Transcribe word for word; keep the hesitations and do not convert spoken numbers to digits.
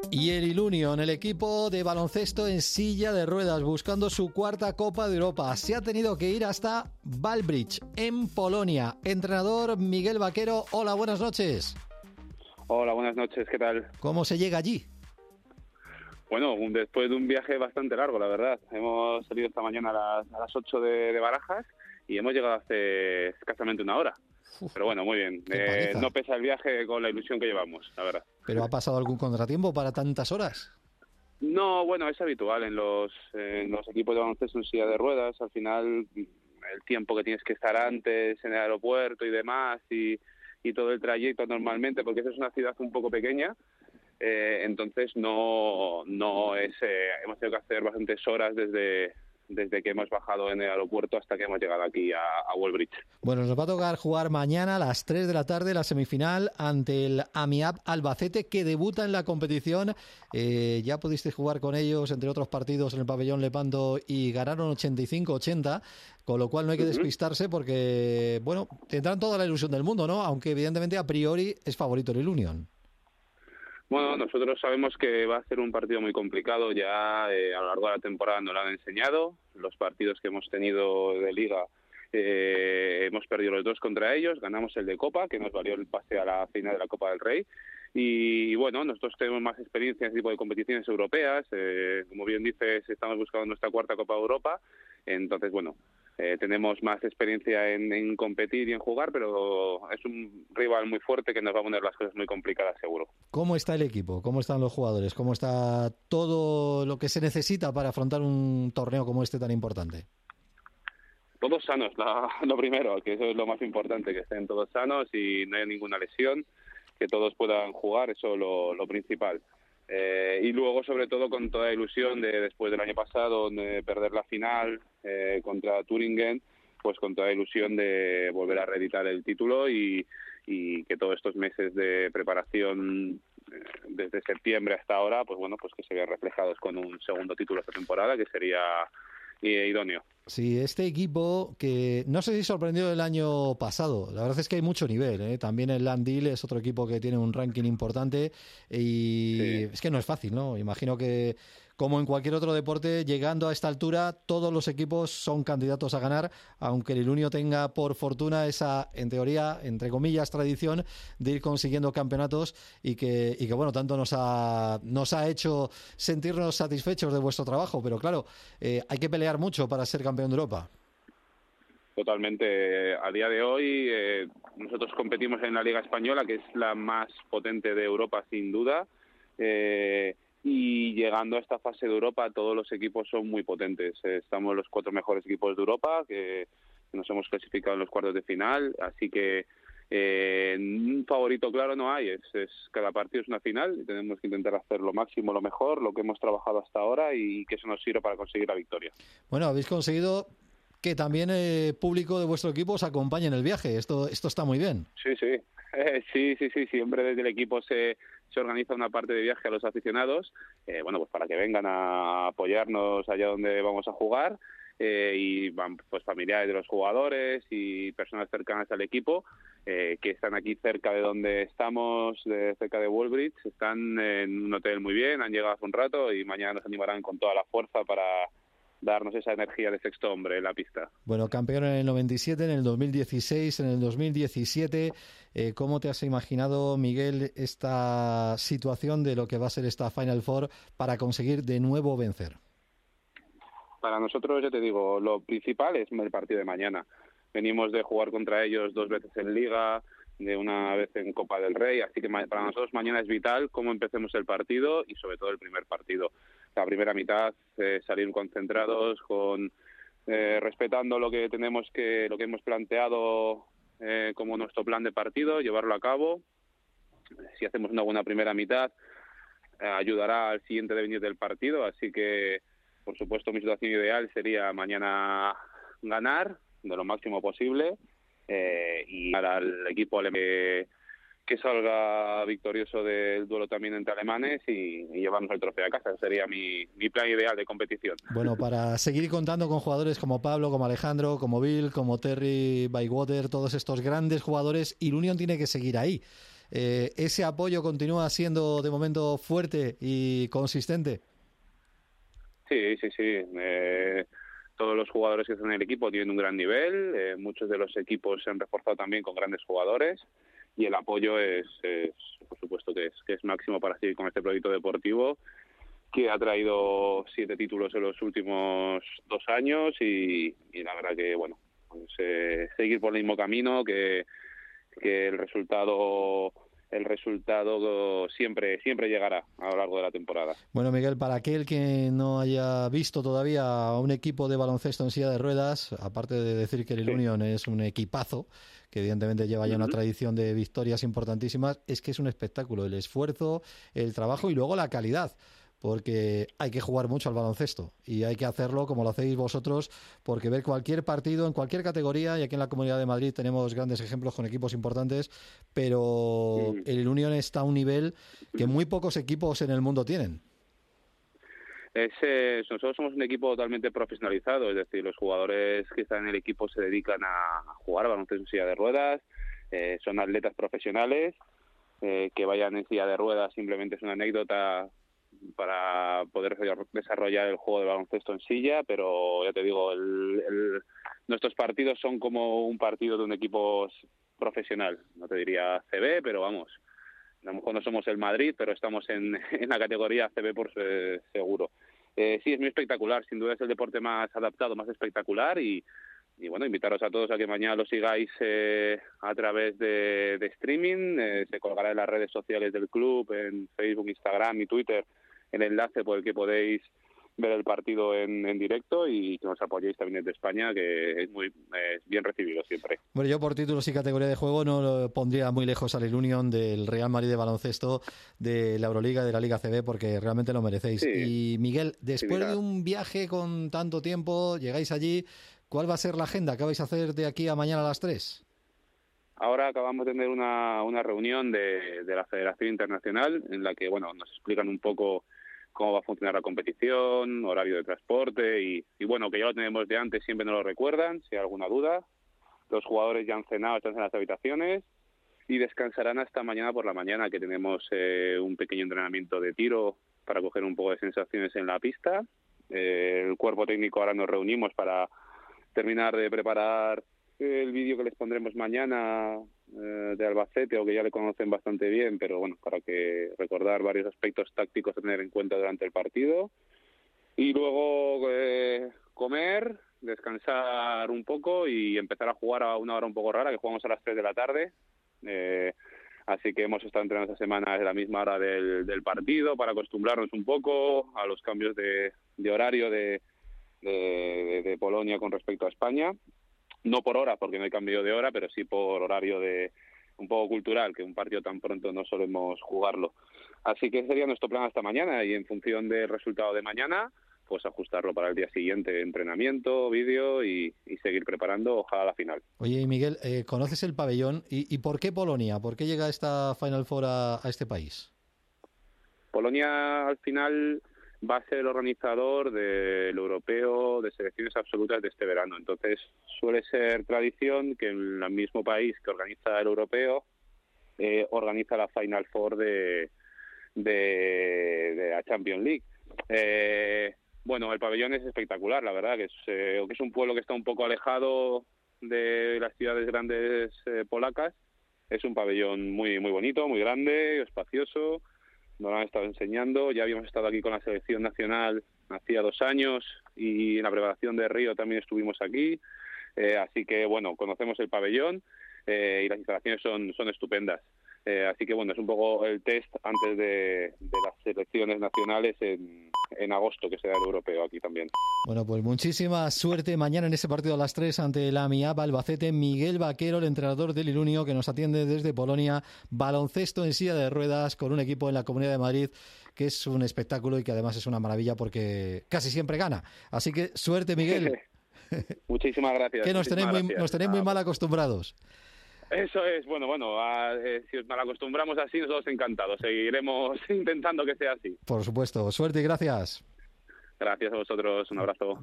Y el Ilunion, el equipo de baloncesto en silla de ruedas, buscando su cuarta Copa de Europa. Se ha tenido que ir hasta Wałbrzych, en Polonia. Entrenador Miguel Vaquero, hola, buenas noches. Hola, buenas noches, ¿qué tal? ¿Cómo se llega allí? Bueno, un, después de un viaje bastante largo, la verdad. Hemos salido esta mañana a las, a las ocho de, de Barajas y hemos llegado hace escasamente una hora. Uf, pero bueno, muy bien. Eh, no pesa el viaje con la ilusión que llevamos, la verdad. ¿Pero ha pasado algún contratiempo para tantas horas? No, bueno, es habitual en los, en los equipos de baloncesto en silla de ruedas. Al final, el tiempo que tienes que estar antes en el aeropuerto y demás, y, y todo el trayecto normalmente, porque esa es una ciudad un poco pequeña, eh, entonces no, no es... Eh, hemos tenido que hacer bastantes horas desde... desde que hemos bajado en el aeropuerto hasta que hemos llegado aquí a, a Wałbrzych. Bueno, nos va a tocar jugar mañana a las tres de la tarde la semifinal ante el AMIAP Albacete, que debuta en la competición. Eh, ya pudiste jugar con ellos, entre otros partidos, en el pabellón Lepanto y ganaron ochenta y cinco ochenta, con lo cual no hay que despistarse porque, bueno, tendrán toda la ilusión del mundo, ¿no? Aunque evidentemente a priori es favorito el Ilunion. Bueno, nosotros sabemos que va a ser un partido muy complicado, ya eh, a lo largo de la temporada nos lo han enseñado, los partidos que hemos tenido de Liga eh, hemos perdido los dos contra ellos, ganamos el de Copa, que nos valió el pase a la final de la Copa del Rey, y, y bueno, nosotros tenemos más experiencia en este tipo de competiciones europeas, eh, como bien dices, estamos buscando nuestra cuarta Copa de Europa, entonces bueno, Eh, tenemos más experiencia en, en competir y en jugar, pero es un rival muy fuerte que nos va a poner las cosas muy complicadas, seguro. ¿Cómo está el equipo? ¿Cómo están los jugadores? ¿Cómo está todo lo que se necesita para afrontar un torneo como este tan importante? Todos sanos, la, lo primero, que eso es lo más importante, que estén todos sanos y no haya ninguna lesión, que todos puedan jugar, eso es lo, lo principal. Eh, y luego, sobre todo, con toda la ilusión de después del año pasado de perder la final eh, contra Thüringen, pues con toda la ilusión de volver a reeditar el título y, y que todos estos meses de preparación eh, desde septiembre hasta ahora, pues bueno, pues que se vean reflejados con un segundo título esta temporada, que sería eh, idóneo. Sí, este equipo que no sé si sorprendió el año pasado, la verdad es que hay mucho nivel, ¿eh? También el Landil es otro equipo que tiene un ranking importante y sí. Es que no es fácil, ¿no? Imagino que como en cualquier otro deporte, llegando a esta altura, todos los equipos son candidatos a ganar, aunque el Ilunio tenga por fortuna esa, en teoría, entre comillas, tradición de ir consiguiendo campeonatos y que, y que bueno, tanto nos ha, nos ha hecho sentirnos satisfechos de vuestro trabajo, pero claro, eh, hay que pelear mucho para ser campeón de Europa. Totalmente. A día de hoy eh, nosotros competimos en la Liga Española, que es la más potente de Europa sin duda, eh, y llegando a esta fase de Europa todos los equipos son muy potentes. Eh, estamos los cuatro mejores equipos de Europa, que nos hemos clasificado en los cuartos de final, así que eh, un favorito claro no hay, es, es cada partido es una final y tenemos que intentar hacer lo máximo, lo mejor, lo que hemos trabajado hasta ahora y que eso nos sirva para conseguir la victoria. Bueno, habéis conseguido que también el público de vuestro equipo os acompañe en el viaje. Esto esto está muy bien. Sí, sí. Eh, sí, sí, sí. Siempre desde el equipo se, se organiza una parte de viaje a los aficionados, eh, bueno, pues para que vengan a apoyarnos allá donde vamos a jugar, eh, y van pues familiares de los jugadores y personas cercanas al equipo, eh, que están aquí cerca de donde estamos, de, cerca de Wałbrzych. Están en un hotel muy bien, han llegado hace un rato y mañana nos animarán con toda la fuerza para darnos esa energía de sexto hombre en la pista. Bueno, campeón en el noventa y siete, en el dos mil dieciséis, en el dos mil diecisiete. Eh, ¿Cómo te has imaginado, Miguel, esta situación de lo que va a ser esta Final Four para conseguir de nuevo vencer? Para nosotros, ya te digo, lo principal es el partido de mañana. Venimos de jugar contra ellos dos veces en Liga, de una vez en Copa del Rey, así que para nosotros mañana es vital cómo empecemos el partido y sobre todo el primer partido. La primera mitad, eh, salir concentrados, con eh, respetando lo que tenemos que, lo que hemos planteado eh, como nuestro plan de partido, llevarlo a cabo. Si hacemos una buena primera mitad, eh, ayudará al siguiente devenir del partido, así que por supuesto mi situación ideal sería mañana ganar de lo máximo posible, eh, y para el equipo que, que salga victorioso del duelo también entre alemanes y, y llevarnos el trofeo a casa. Ese sería mi, mi plan ideal de competición. Bueno, para seguir contando con jugadores como Pablo, como Alejandro, como Bill, como Terry Bywater, todos estos grandes jugadores, Ilunion tiene que seguir ahí. Eh, ¿Ese apoyo continúa siendo de momento fuerte y consistente? Sí, sí, sí. Eh, todos los jugadores que están en el equipo tienen un gran nivel. Eh, muchos de los equipos se han reforzado también con grandes jugadores y el apoyo es, es por supuesto, que es, que es máximo para seguir con este proyecto deportivo que ha traído siete títulos en los últimos dos años y, y la verdad que, bueno, pues, eh, seguir por el mismo camino, que, que el resultado... el resultado siempre siempre llegará a lo largo de la temporada. Bueno, Miguel, para aquel que no haya visto todavía a un equipo de baloncesto en silla de ruedas, aparte de decir que el Sí. Union es un equipazo, que evidentemente lleva ya Uh-huh. una tradición de victorias importantísimas, es que es un espectáculo, el esfuerzo, el trabajo y luego la calidad. Porque hay que jugar mucho al baloncesto y hay que hacerlo como lo hacéis vosotros, porque ver cualquier partido en cualquier categoría, y aquí en la Comunidad de Madrid tenemos grandes ejemplos con equipos importantes, pero Uh-huh. el Union está a un nivel que muy pocos equipos en el mundo tienen. Es, eh, nosotros somos un equipo totalmente profesionalizado, es decir, los jugadores que están en el equipo se dedican a jugar a baloncesto en silla de ruedas, eh, son atletas profesionales, eh, que vayan en silla de ruedas simplemente es una anécdota para poder desarrollar el juego de baloncesto en silla, pero ya te digo, el, el, nuestros partidos son como un partido de un equipo profesional, no te diría C B, pero vamos, a lo mejor no somos el Madrid, pero estamos en, en la categoría C B por eh, seguro. Eh, sí, es muy espectacular, sin duda es el deporte más adaptado, más espectacular y, y bueno, invitaros a todos a que mañana lo sigáis eh, a través de, de streaming, eh, se colgará en las redes sociales del club, en Facebook, Instagram y Twitter, el enlace por el que podéis ver el partido en, en directo y que nos apoyéis también desde España, que es muy eh, bien recibido siempre. Bueno, yo por títulos y categoría de juego no lo pondría muy lejos al Union del Real Madrid de baloncesto, de la Euroliga, de la Liga C B, porque realmente lo merecéis. Sí, Y Miguel, después sí, de un viaje con tanto tiempo, llegáis allí, ¿cuál va a ser la agenda? ¿Qué vais a hacer de aquí a mañana a las tres? Ahora acabamos de tener una, una reunión de, de la Federación Internacional en la que bueno nos explican un poco cómo va a funcionar la competición, horario de transporte y, y bueno, que ya lo tenemos de antes, siempre nos lo recuerdan, si hay alguna duda. Los jugadores ya han cenado, están en las habitaciones y descansarán hasta mañana por la mañana, que tenemos eh, un pequeño entrenamiento de tiro para coger un poco de sensaciones en la pista. Eh, el cuerpo técnico ahora nos reunimos para terminar de preparar el vídeo que les pondremos mañana eh, de Albacete, o que ya le conocen bastante bien, pero bueno, para que recordar varios aspectos tácticos a tener en cuenta durante el partido. Y luego eh, comer, descansar un poco y empezar a jugar a una hora un poco rara, que jugamos a las tres de la tarde. Eh, así que hemos estado entrenando esta semana a la misma hora del, del partido para acostumbrarnos un poco a los cambios de, de horario de, de, de, de Polonia con respecto a España. No por hora, porque no hay cambio de hora, pero sí por horario de un poco cultural, que un partido tan pronto no solemos jugarlo. Así que ese sería nuestro plan hasta mañana y en función del resultado de mañana, pues ajustarlo para el día siguiente, entrenamiento, vídeo y, y seguir preparando, ojalá la final. Oye, Miguel, eh, ¿conoces el pabellón? ¿Y, ¿Y por qué Polonia? ¿Por qué llega esta Final Four a, a este país? Polonia al final va a ser el organizador del europeo de selecciones absolutas de este verano. Entonces suele ser tradición que en el mismo país que organiza el europeo eh, organiza la Final Four de, de, de la Champions League. Eh, bueno, el pabellón es espectacular, la verdad, que es, eh, que es un pueblo que está un poco alejado de las ciudades grandes eh, polacas. Es un pabellón muy muy bonito, muy grande, espacioso. Nos lo han estado enseñando, ya habíamos estado aquí con la selección nacional hacía dos años y en la preparación de Río también estuvimos aquí, eh, así que bueno, conocemos el pabellón eh, y las instalaciones son, son estupendas. Eh, así que bueno, es un poco el test antes de, de las selecciones nacionales en, en agosto, que será el europeo aquí también. Bueno, pues muchísima suerte mañana en ese partido a las tres ante la Miap Albacete. Miguel Vaquero, el entrenador del Ilunio, que nos atiende desde Polonia. Baloncesto en silla de ruedas con un equipo en la Comunidad de Madrid que es un espectáculo y que además es una maravilla porque casi siempre gana. Así que suerte, Miguel. Muchísimas gracias. Que nos tenéis muy, gracias. nos tenéis muy mal acostumbrados. Eso es, bueno, bueno, a, eh, si os mal acostumbramos así, nosotros encantados. Seguiremos intentando que sea así. Por supuesto. Suerte y gracias. Gracias a vosotros, un abrazo.